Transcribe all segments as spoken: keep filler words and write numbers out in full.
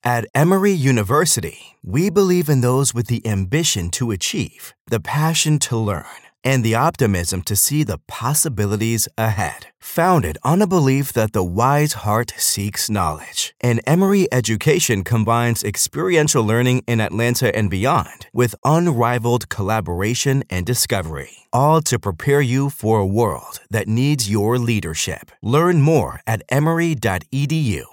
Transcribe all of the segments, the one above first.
At Emory University, we believe in those with the ambition to achieve, the passion to learn, and the optimism to see the possibilities ahead. Founded on a belief that the wise heart seeks knowledge, and Emory education combines experiential learning in Atlanta and beyond with unrivaled collaboration and discovery, all to prepare you for a world that needs your leadership. Learn more at emory dot e d u.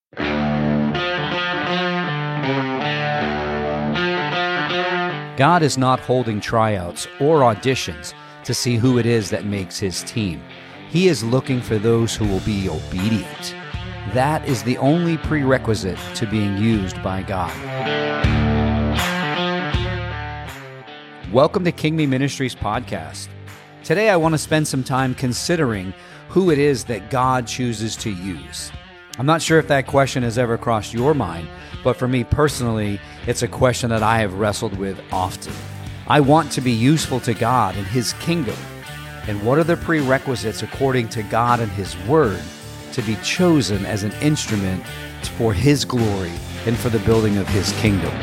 God is not holding tryouts or auditions to see who it is that makes his team. He is looking for those who will be obedient. That is the only prerequisite to being used by God. Welcome to King Me Ministries podcast. Today I want to spend some time considering who it is that God chooses to use. I'm not sure if that question has ever crossed your mind, but for me personally, it's a question that I have wrestled with often. I want to be useful to God and His kingdom. And what are the prerequisites according to God and His Word to be chosen as an instrument for His glory and for the building of His kingdom?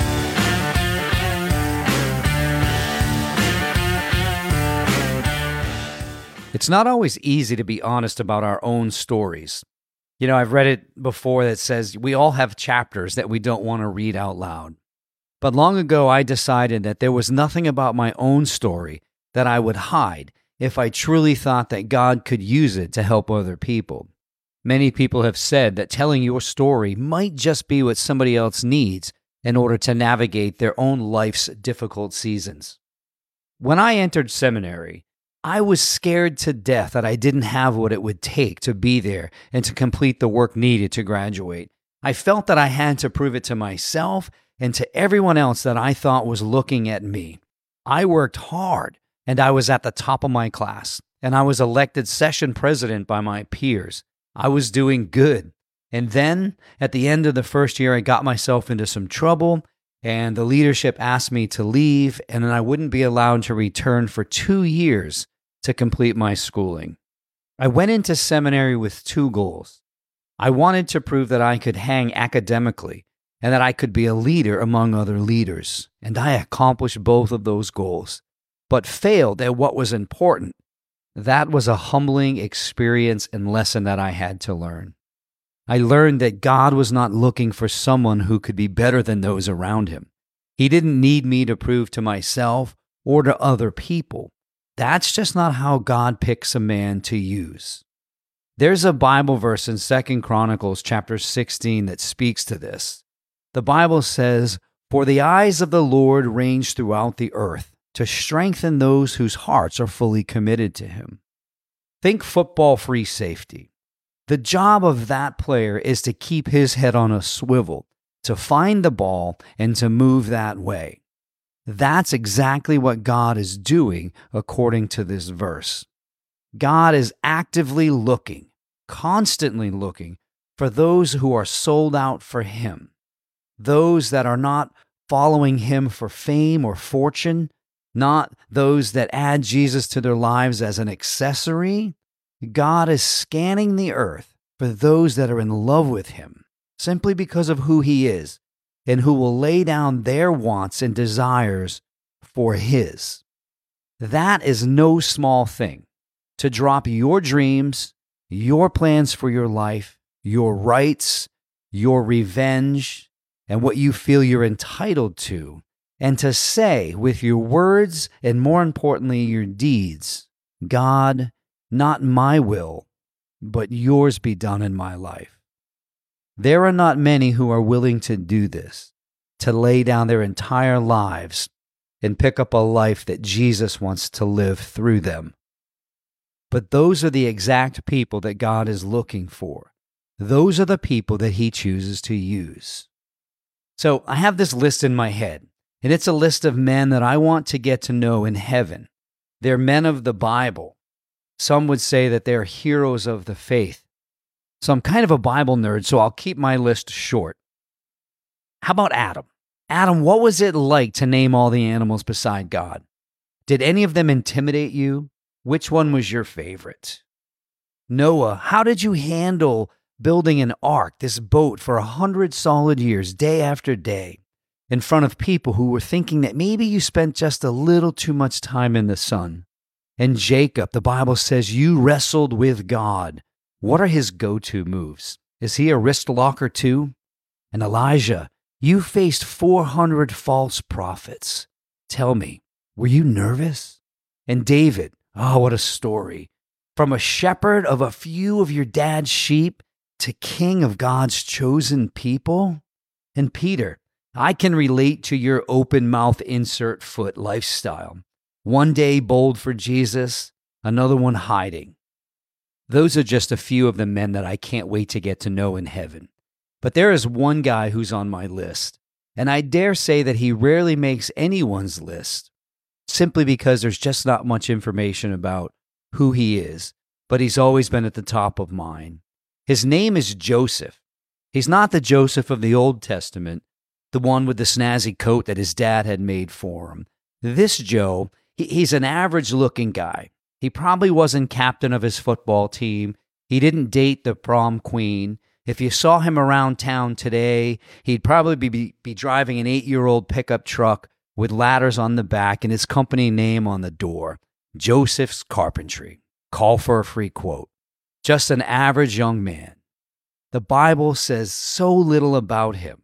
It's not always easy to be honest about our own stories. You know, I've read it before that says we all have chapters that we don't want to read out loud. But long ago, I decided that there was nothing about my own story that I would hide if I truly thought that God could use it to help other people. Many people have said that telling your story might just be what somebody else needs in order to navigate their own life's difficult seasons. When I entered seminary, I was scared to death that I didn't have what it would take to be there and to complete the work needed to graduate. I felt that I had to prove it to myself and to everyone else that I thought was looking at me. I worked hard, and I was at the top of my class, and I was elected session president by my peers. I was doing good. And then, at the end of the first year, I got myself into some trouble, and the leadership asked me to leave, and then I wouldn't be allowed to return for two years to complete my schooling. I went into seminary with two goals. I wanted to prove that I could hang academically and that I could be a leader among other leaders, and I accomplished both of those goals, but failed at what was important. That was a humbling experience and lesson that I had to learn. I learned that God was not looking for someone who could be better than those around him. He didn't need me to prove to myself or to other people. That's just not how God picks a man to use. There's a Bible verse in Second Chronicles chapter sixteen that speaks to this. The Bible says, "For the eyes of the Lord range throughout the earth to strengthen those whose hearts are fully committed to Him." Think football free safety. The job of that player is to keep his head on a swivel, to find the ball and to move that way. That's exactly what God is doing according to this verse. God is actively looking, constantly looking for those who are sold out for Him, those that are not following Him for fame or fortune, not those that add Jesus to their lives as an accessory. God is scanning the earth for those that are in love with Him, simply because of who He is, and who will lay down their wants and desires for His. That is no small thing, to drop your dreams, your plans for your life, your rights, your revenge, and what you feel you're entitled to, and to say with your words and more importantly your deeds, "God, not my will, but yours be done in my life." There are not many who are willing to do this, to lay down their entire lives and pick up a life that Jesus wants to live through them. But those are the exact people that God is looking for. Those are the people that He chooses to use. So I have this list in my head, and it's a list of men that I want to get to know in heaven. They're men of the Bible. Some would say that they're heroes of the faith. So I'm kind of a Bible nerd, so I'll keep my list short. How about Adam? Adam, what was it like to name all the animals beside God? Did any of them intimidate you? Which one was your favorite? Noah, how did you handle building an ark, this boat, for a hundred solid years, day after day, in front of people who were thinking that maybe you spent just a little too much time in the sun. And Jacob, the Bible says, you wrestled with God. What are his go-to moves? Is he a wrist locker too? And Elijah, you faced four hundred false prophets. Tell me, were you nervous? And David, oh, what a story. From a shepherd of a few of your dad's sheep to king of God's chosen people. And Peter, I can relate to your open mouth insert foot lifestyle. One day bold for Jesus, another one hiding. Those are just a few of the men that I can't wait to get to know in heaven. But there is one guy who's on my list, and I dare say that he rarely makes anyone's list, simply because there's just not much information about who he is, but he's always been at the top of mine. His name is Joseph. He's not the Joseph of the Old Testament, the one with the snazzy coat that his dad had made for him. This Joe, he, he's an average-looking guy. He probably wasn't captain of his football team. He didn't date the prom queen. If you saw him around town today, he'd probably be, be driving an eight-year-old pickup truck with ladders on the back and his company name on the door, Joseph's Carpentry. Call for a free quote. Just an average young man. The Bible says so little about him.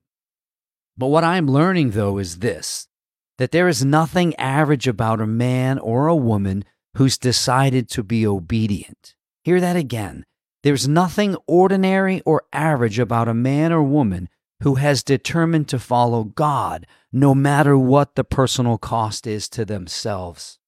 But what I'm learning, though, is this, that there is nothing average about a man or a woman who's decided to be obedient. Hear that again. There's nothing ordinary or average about a man or woman who has determined to follow God, no matter what the personal cost is to themselves.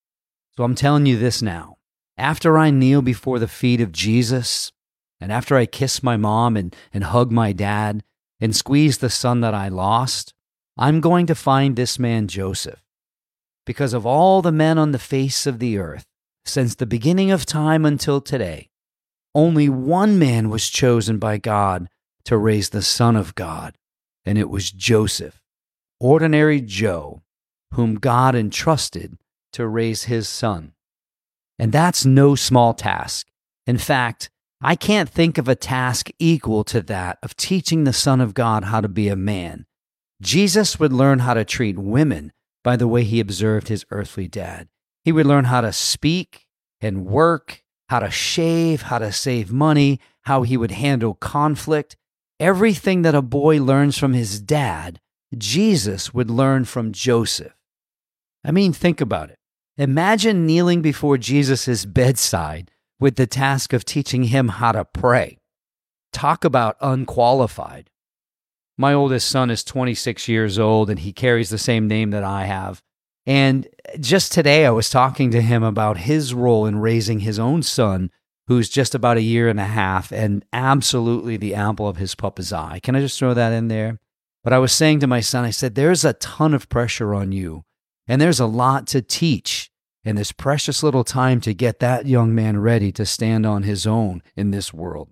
So I'm telling you this now. After I kneel before the feet of Jesus, and after I kiss my mom and, and hug my dad and squeeze the son that I lost, I'm going to find this man Joseph. Because of all the men on the face of the earth, since the beginning of time until today, only one man was chosen by God to raise the Son of God, and it was Joseph, ordinary Joe, whom God entrusted to raise his son. And that's no small task. In fact, I can't think of a task equal to that of teaching the Son of God how to be a man. Jesus would learn how to treat women by the way he observed his earthly dad. He would learn how to speak and work, how to shave, how to save money, how he would handle conflict. Everything that a boy learns from his dad, Jesus would learn from Joseph. I mean, think about it. Imagine kneeling before Jesus' bedside with the task of teaching him how to pray. Talk about unqualified. My oldest son is twenty-six years old, and he carries the same name that I have. And just today, I was talking to him about his role in raising his own son, who's just about a year and a half and absolutely the apple of his papa's eye. Can I just throw that in there? But I was saying to my son, I said, there's a ton of pressure on you, and there's a lot to teach in this precious little time to get that young man ready to stand on his own in this world.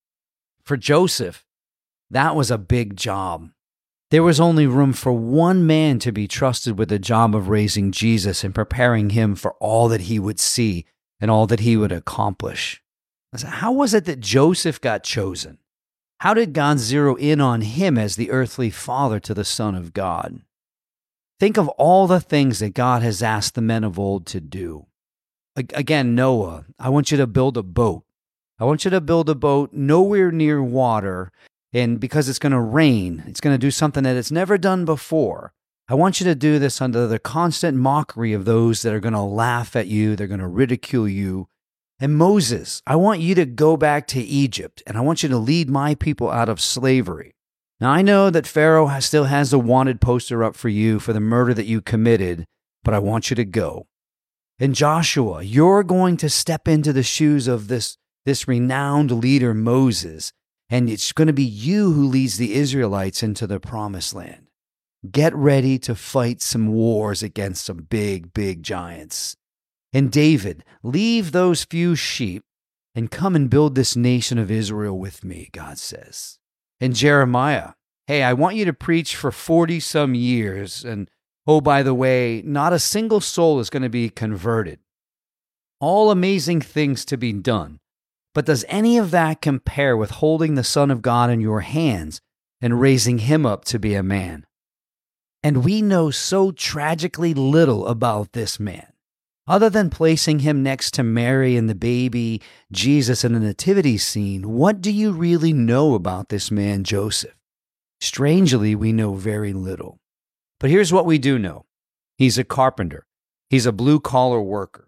For Joseph, that was a big job. There was only room for one man to be trusted with the job of raising Jesus and preparing him for all that he would see and all that he would accomplish. I said, how was it that Joseph got chosen? How did God zero in on him as the earthly father to the Son of God? Think of all the things that God has asked the men of old to do. Again, Noah, I want you to build a boat. I want you to build a boat nowhere near water. And because it's going to rain, it's going to do something that it's never done before. I want you to do this under the constant mockery of those that are going to laugh at you. They're going to ridicule you. And Moses, I want you to go back to Egypt, and I want you to lead my people out of slavery. Now, I know that Pharaoh has, still has a wanted poster up for you for the murder that you committed, but I want you to go. And Joshua, you're going to step into the shoes of this, this renowned leader, Moses, and it's going to be you who leads the Israelites into the promised land. Get ready to fight some wars against some big, big giants. And David, leave those few sheep and come and build this nation of Israel with me, God says. And Jeremiah, hey, I want you to preach for forty-some years. And oh, by the way, not a single soul is going to be converted. All amazing things to be done. But does any of that compare with holding the Son of God in your hands and raising him up to be a man? And we know so tragically little about this man. Other than placing him next to Mary and the baby Jesus in the nativity scene, what do you really know about this man, Joseph? Strangely, we know very little. But here's what we do know. He's a carpenter. He's a blue-collar worker.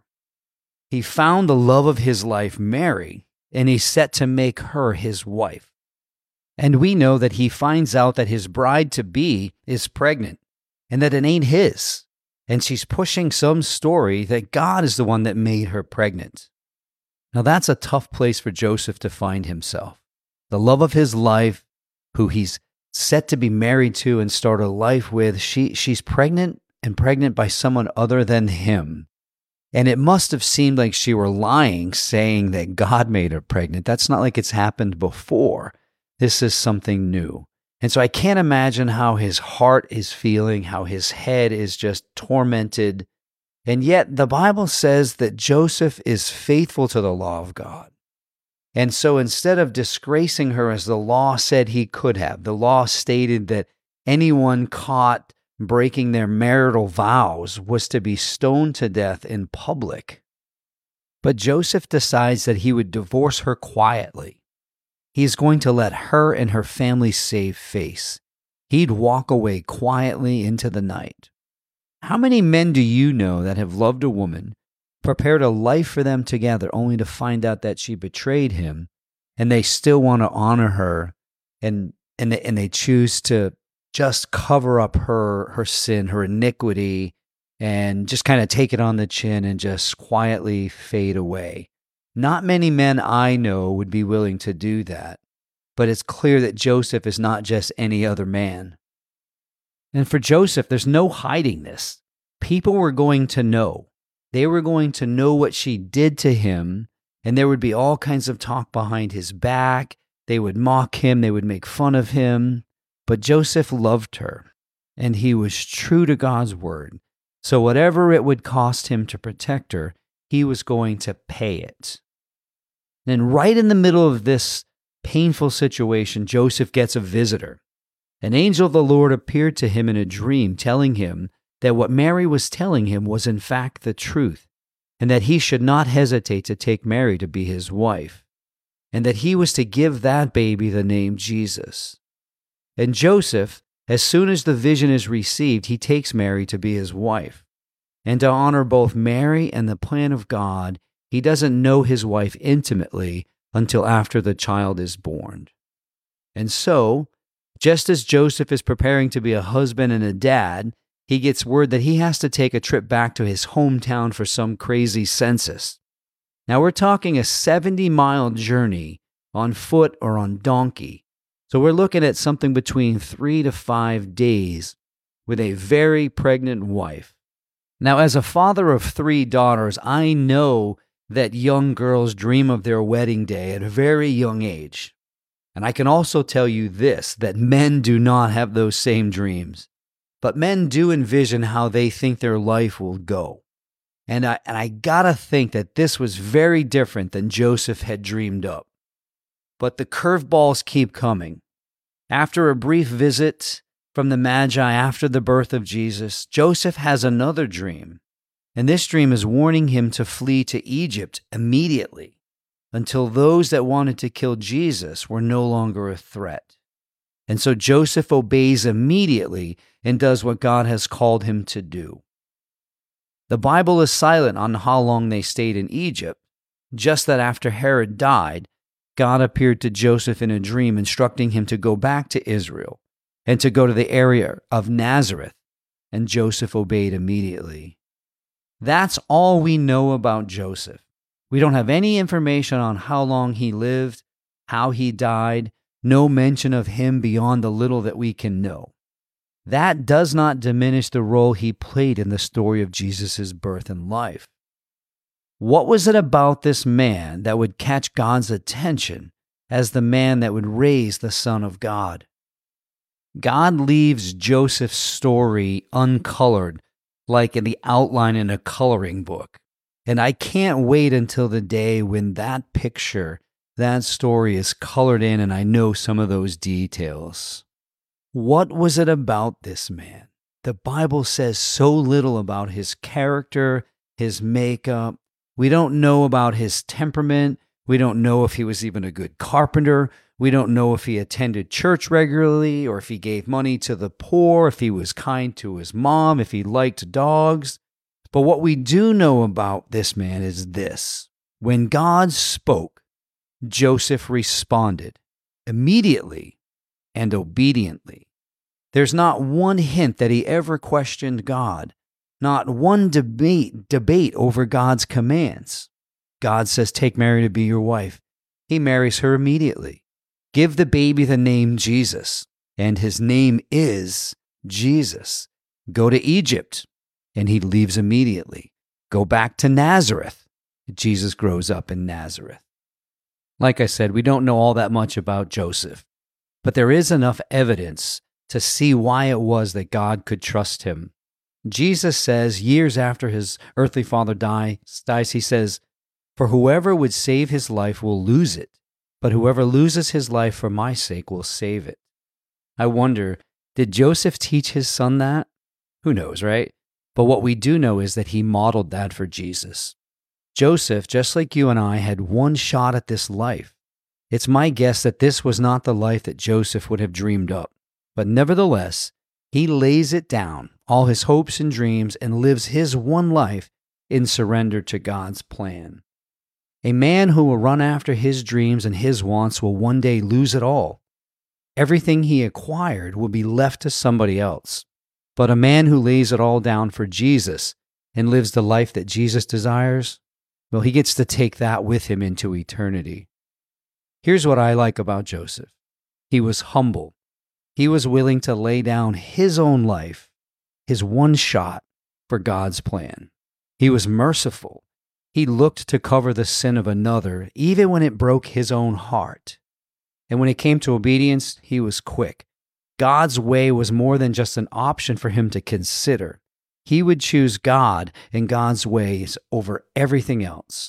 He found the love of his life, Mary, and he's set to make her his wife. And we know that he finds out that his bride-to-be is pregnant and that it ain't his. And she's pushing some story that God is the one that made her pregnant. Now that's a tough place for Joseph to find himself. The love of his life, who he's set to be married to and start a life with, she she's pregnant and pregnant by someone other than him. And it must have seemed like she were lying, saying that God made her pregnant. That's not like it's happened before. This is something new. And so I can't imagine how his heart is feeling, how his head is just tormented. And yet the Bible says that Joseph is faithful to the law of God. And so instead of disgracing her as the law said he could have, the law stated that anyone caught breaking their marital vows was to be stoned to death in public. But Joseph decides that he would divorce her quietly. He's going to let her and her family save face. He'd walk away quietly into the night. How many men do you know that have loved a woman, prepared a life for them together, only to find out that she betrayed him, and they still want to honor her, and and they, and they choose to just cover up her her sin, her iniquity, and just kind of take it on the chin and just quietly fade away? Not many men I know would be willing to do that, but it's clear that Joseph is not just any other man. And for Joseph, there's no hiding this. People were going to know. They were going to know what she did to him, and there would be all kinds of talk behind his back. They would mock him. They would make fun of him. But Joseph loved her, and he was true to God's word. So whatever it would cost him to protect her, he was going to pay it. And right in the middle of this painful situation, Joseph gets a visitor. An angel of the Lord appeared to him in a dream, telling him that what Mary was telling him was in fact the truth, and that he should not hesitate to take Mary to be his wife, and that he was to give that baby the name Jesus. And Joseph, as soon as the vision is received, he takes Mary to be his wife. And to honor both Mary and the plan of God, he doesn't know his wife intimately until after the child is born. And so, just as Joseph is preparing to be a husband and a dad, he gets word that he has to take a trip back to his hometown for some crazy census. Now we're talking a seventy-mile journey on foot or on donkey. So we're looking at something between three to five days with a very pregnant wife. Now, as a father of three daughters, I know that young girls dream of their wedding day at a very young age. And I can also tell you this, that men do not have those same dreams. But men do envision how they think their life will go. And I, and I gotta think that this was very different than Joseph had dreamed up. But the curveballs keep coming. After a brief visit from the Magi after the birth of Jesus, Joseph has another dream. And this dream is warning him to flee to Egypt immediately until those that wanted to kill Jesus were no longer a threat. And so Joseph obeys immediately and does what God has called him to do. The Bible is silent on how long they stayed in Egypt, just that after Herod died, God appeared to Joseph in a dream instructing him to go back to Israel and to go to the area of Nazareth, and Joseph obeyed immediately. That's all we know about Joseph. We don't have any information on how long he lived, how he died, no mention of him beyond the little that we can know. That does not diminish the role he played in the story of Jesus' birth and life. What was it about this man that would catch God's attention as the man that would raise the Son of God? God leaves Joseph's story uncolored, like in the outline in a coloring book. And I can't wait until the day when that picture that story is colored in and I know some of those details. What was it about this man? The Bible says so little about his character, his makeup. We don't know about his temperament. We don't know if he was even a good carpenter. We don't know if he attended church regularly or if he gave money to the poor, if he was kind to his mom, if he liked dogs. But what we do know about this man is this. When God spoke, Joseph responded immediately and obediently. There's not one hint that he ever questioned God, not one debate, debate over God's commands. God says, take Mary to be your wife. He marries her immediately. Give the baby the name Jesus, and his name is Jesus. Go to Egypt, and he leaves immediately. Go back to Nazareth. Jesus grows up in Nazareth. Like I said, we don't know all that much about Joseph, but there is enough evidence to see why it was that God could trust him. Jesus says, years after his earthly father dies, dies, he says, for whoever would save his life will lose it, but whoever loses his life for my sake will save it. I wonder, did Joseph teach his son that? Who knows, right? But what we do know is that he modeled that for Jesus. Joseph, just like you and I, had one shot at this life. It's my guess that this was not the life that Joseph would have dreamed up. But nevertheless, he lays it down, all his hopes and dreams, and lives his one life in surrender to God's plan. A man who will run after his dreams and his wants will one day lose it all. Everything he acquired will be left to somebody else. But a man who lays it all down for Jesus and lives the life that Jesus desires, well, he gets to take that with him into eternity. Here's what I like about Joseph. He was humble. He was willing to lay down his own life, his one shot, for God's plan. He was merciful. He looked to cover the sin of another, even when it broke his own heart. And when it came to obedience, he was quick. God's way was more than just an option for him to consider. He would choose God and God's ways over everything else.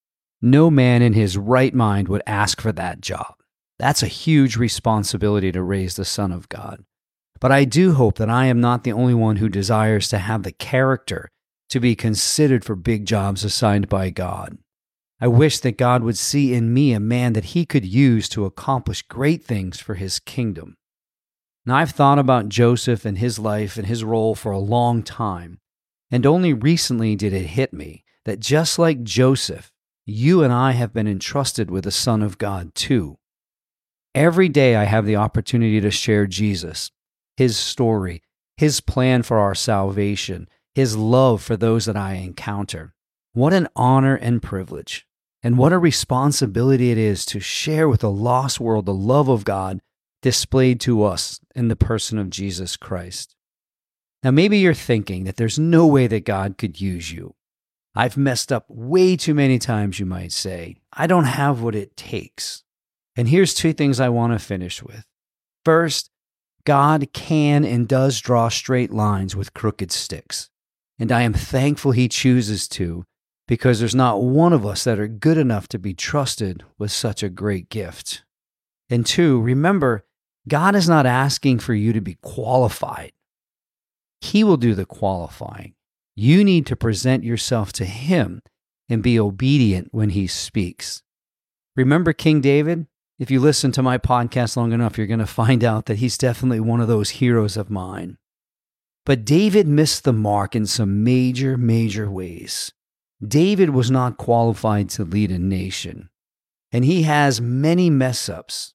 No man in his right mind would ask for that job. That's a huge responsibility to raise the Son of God. But I do hope that I am not the only one who desires to have the character to be considered for big jobs assigned by God. I wish that God would see in me a man that he could use to accomplish great things for his kingdom. Now, I've thought about Joseph and his life and his role for a long time, and only recently did it hit me that just like Joseph, you and I have been entrusted with the Son of God too. Every day I have the opportunity to share Jesus, his story, his plan for our salvation, his love for those that I encounter. What an honor and privilege, and what a responsibility it is to share with a lost world the love of God displayed to us in the person of Jesus Christ. Now, maybe you're thinking that there's no way that God could use you. I've messed up way too many times, you might say. I don't have what it takes. And here's two things I want to finish with. First, God can and does draw straight lines with crooked sticks. And I am thankful he chooses to, because there's not one of us that are good enough to be trusted with such a great gift. And two, remember, God is not asking for you to be qualified. He will do the qualifying. You need to present yourself to him and be obedient when he speaks. Remember King David? If you listen to my podcast long enough, you're going to find out that he's definitely one of those heroes of mine. But David missed the mark in some major, major ways. David was not qualified to lead a nation, and he has many mess-ups,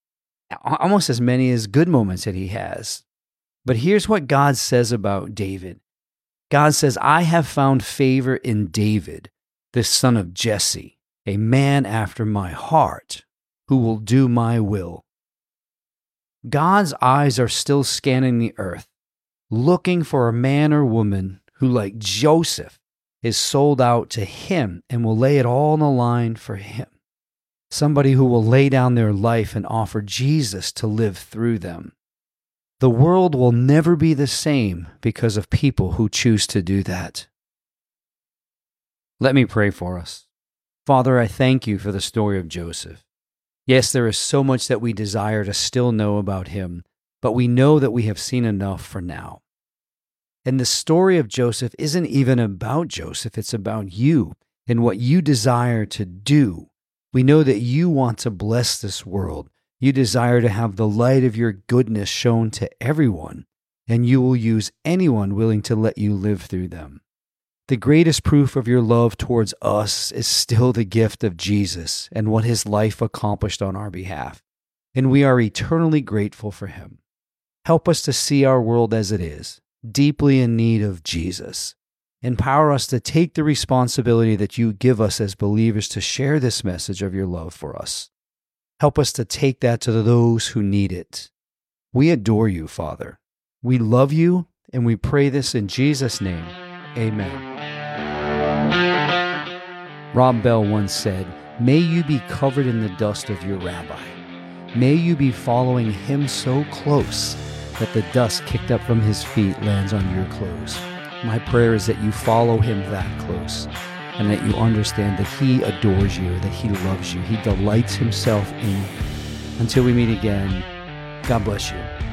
almost as many as good moments that he has. But here's what God says about David. God says, I have found favor in David, the son of Jesse, a man after my heart, who will do my will. God's eyes are still scanning the earth, looking for a man or woman who, like Joseph, is sold out to him and will lay it all on the line for him. Somebody who will lay down their life and offer Jesus to live through them. The world will never be the same because of people who choose to do that. Let me pray for us. Father, I thank you for the story of Joseph. Yes, there is so much that we desire to still know about him, but we know that we have seen enough for now. And the story of Joseph isn't even about Joseph, it's about you and what you desire to do. We know that you want to bless this world. You desire to have the light of your goodness shown to everyone, and you will use anyone willing to let you live through them. The greatest proof of your love towards us is still the gift of Jesus and what his life accomplished on our behalf, and we are eternally grateful for him. Help us to see our world as it is, deeply in need of Jesus. Empower us to take the responsibility that you give us as believers to share this message of your love for us. Help us to take that to those who need it. We adore you, Father. We love you, and we pray this in Jesus' name. Amen. Rob Bell once said, "May you be covered in the dust of your rabbi. May you be following him so close that the dust kicked up from his feet lands on your clothes." My prayer is that you follow him that close and that you understand that he adores you, that he loves you, he delights himself in you. Until we meet again, God bless you.